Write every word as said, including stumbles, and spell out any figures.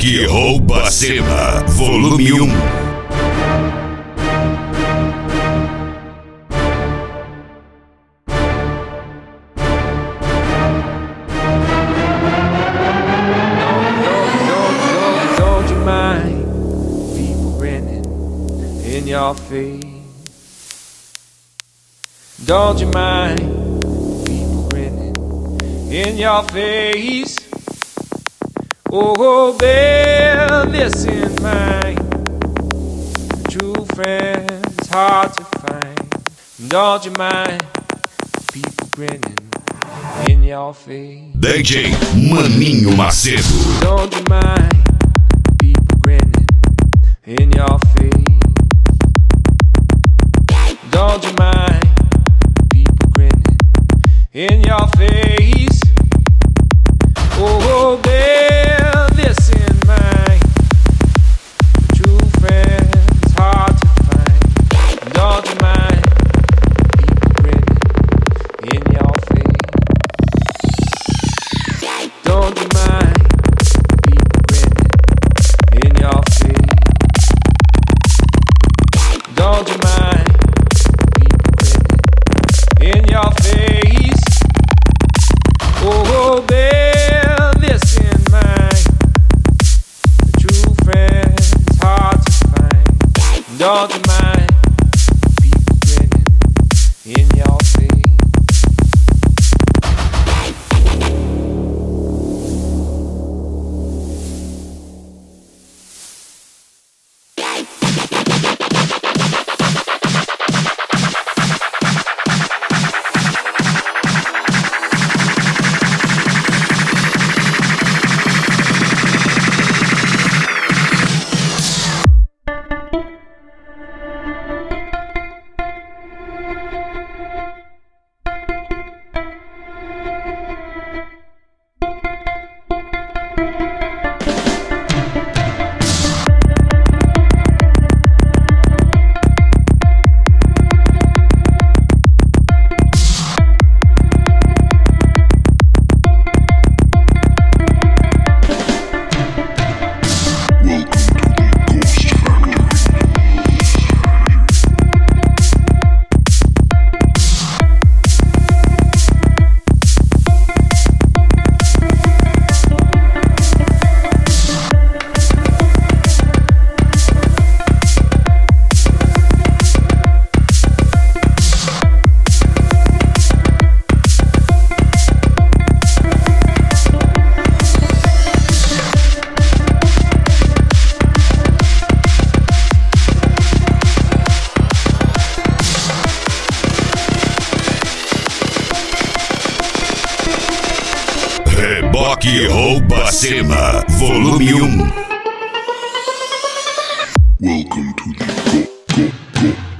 Rock Rouba Cena, volume um. Don't you mind people grinning in your face? Don't you mind people grinning in your face? Oh, bear this in mind. True friends hard to find. Don't you mind people grinning in your face? D J Maninho Macedo. Don't you mind people grinning in your face? Don't you mind people grinning in your face? Oh, bear this in mind. True friends hard to find. Don't you mind people grinning in your face? Don't you mind people grinning in your face? Don't you mind people grinning in your face? Oh, bear this in mind. True friends hard to find. Don't you mind people grinning in your face? Rock Rouba Cena, volume um. Welcome to the Go Go Go